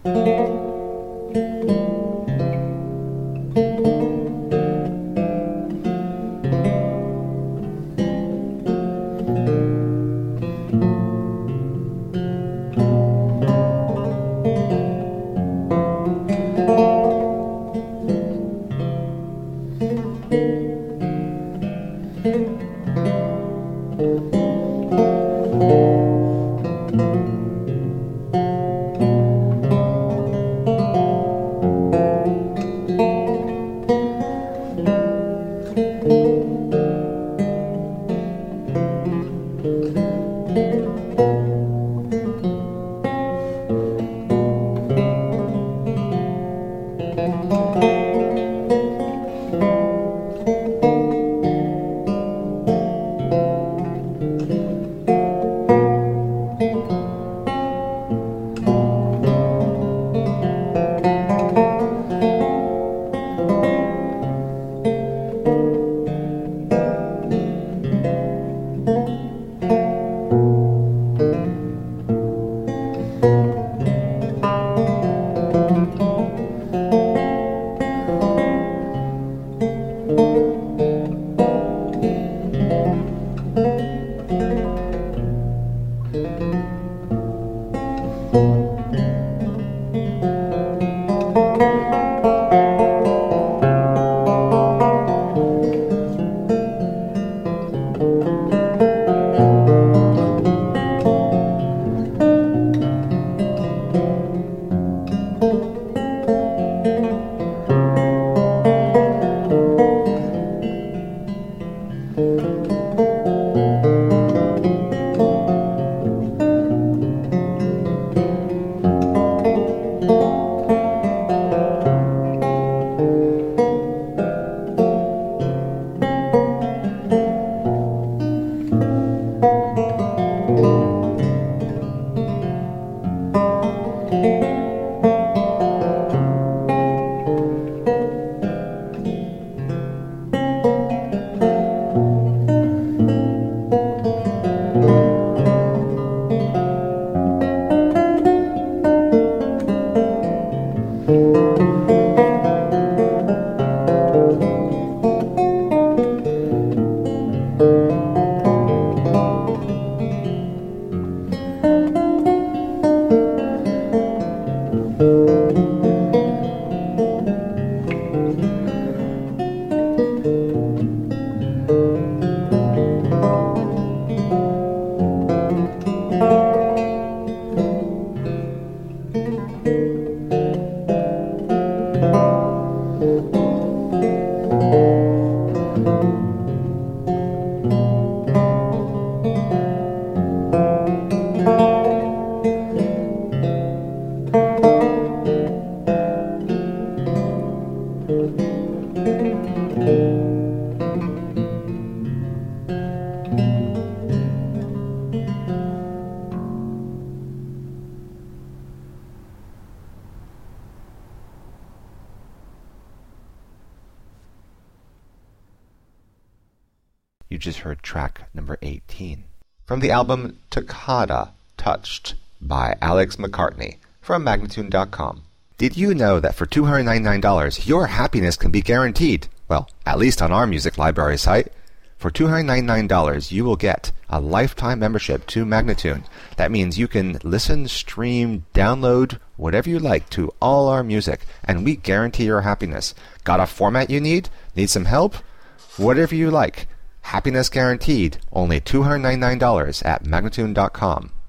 You just heard track number 18 from the album Toccata Touched by Alex McCartney from Magnatune.com. Did you know that for $299 your happiness can be guaranteed? Well, at least on our music library site. For $299 you will get a lifetime membership to Magnatune. That means you can listen, stream, download, whatever you like to all our music, and we guarantee your happiness. Got a format you need? Need some help? Whatever you like. Happiness guaranteed. Only $299 at Magnatune.com.